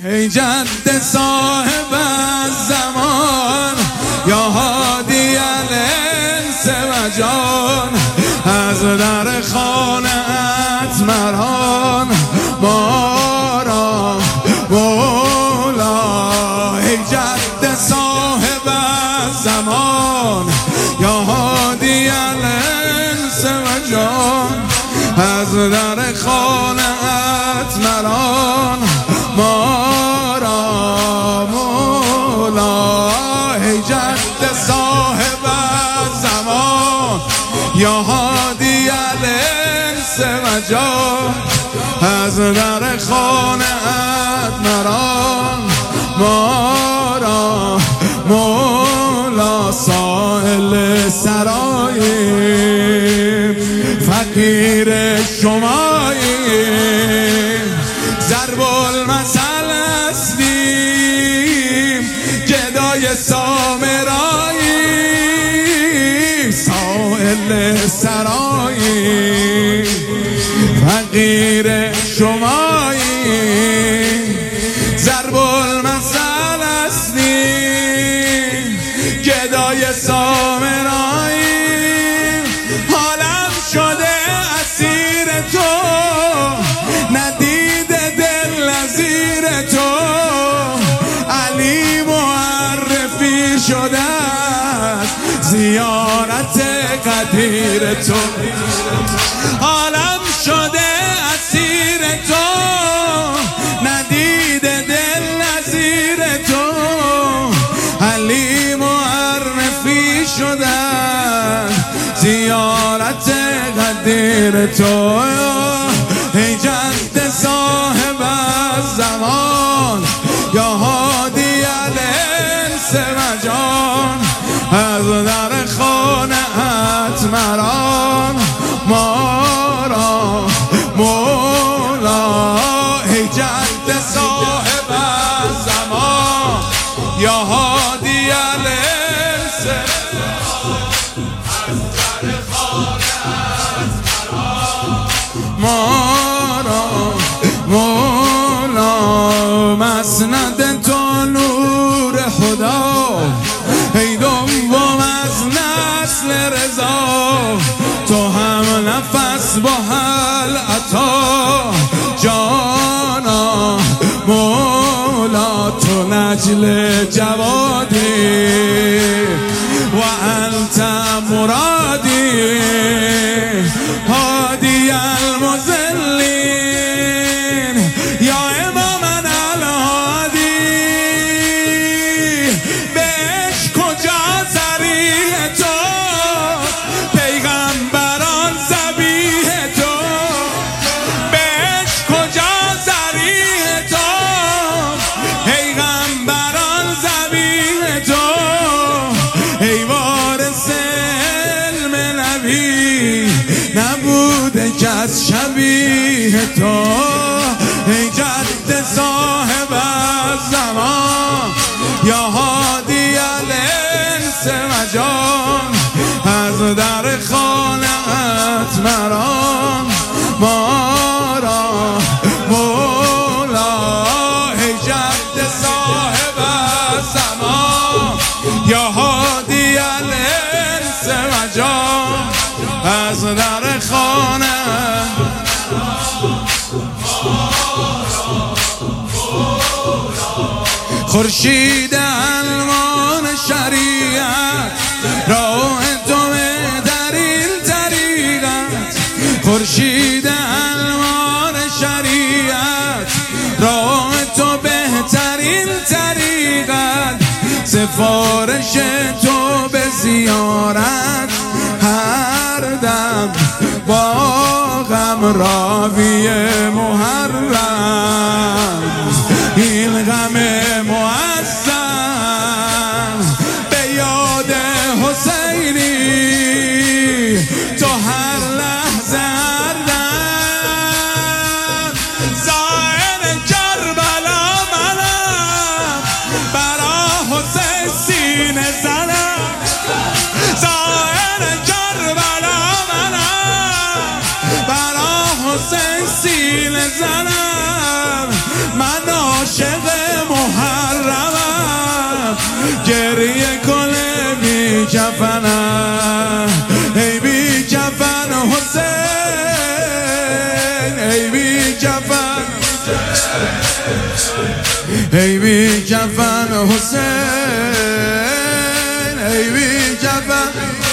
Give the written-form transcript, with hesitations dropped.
ای جد صاحب الزمان یا هادی الانس و جان، از در خانه‌ات مران ما را مولا. ای جد صاحب الزمان یا هادی الانس و جان، از در خانه‌ات مران ما را مولا. ای جد صاحب الزمان یا هادی الانس و جان، از در خانه‌ات مران ما را مولا. سائل سراییم فقیر شماییم، ضرب المثل هستیم گدای سامراییم. سائل سراییم فقیر شماییم، ضرب المثل هستیم گدای سامراییم. حالم شده اسیر تو، ندید دل نظیر تو، علی معرفی شده است زیارت قدیر تو. حالم شده اسیر تو، ندید دل نظیر تو، علی معرفی شده زیارت قدیر تو. ای جد صاحب الزمان یا هادی الانس و جان، از در خانه‌ات مران ما را مولا. ای جد صاحب الزمان یا هادی الانس، از در خانه‌ات ما را مولا. مسند تو نور خدا، ای دوم از نسل رضا، تو هم نفس با حل عطا جانا مولا. تو نجل جوادی و انت مرادی، هادی المضلین یا امام الهادی. بهش کجا ذریح تو، پیغمبران ذبیح تو. بهش کجا ذریح تو، پیغمبران ذبیح تو. ای وارث علم نبی، نبوده کس شبیه تو. ای جد صاحب الزمان یا هادی الانس و جان، از در خانه‌ات مران ما را مولا. ای جد صاحب الزمان یا هادی الانس و جان، از در خانه خورشید الوان شریعت، راه تو در این طریقت. خورشید الوان شریعت، راه تو بهترین طریقت. سفارش تو به زیارت، هر دم با غم راوی محرم. این غم معظم به یاد حسینی، تو هر لحظه هر دم. زائر کربلا منم، برا حسین سینه زنم. زائر کربلا منم، برا حسین سینه بی کفنم، ای بی کفن حسین، ای بی کفن، ای بی کفن حسین، ای بی کفن.